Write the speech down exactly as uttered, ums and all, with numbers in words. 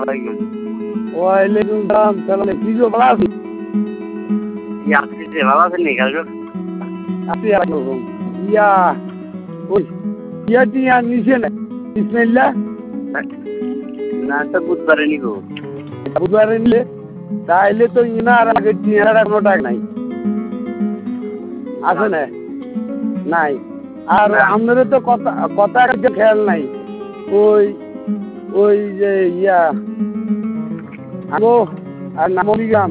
আলাইকুম। ওয়ালাইকুম সালাম। তাহলে কি গো ভালো আছি? ইয়া আপনি ভালো আছেন নি কালকে? আছি আলাইকুম। ইয়া ওই ইয়া টিয়া নিছে না বিসমিল্লাহ না তো বুধবারে নিব। বুধবারে নিলে তাইলে তো ইনার আগে টিয়ার কোনো টাকা নাই আছে না নাই। আর আমাদের তো কথা কথা একটা খেয়াল নাই। ওই ওই যে ইয়া আগো আর নামবিগ্রাম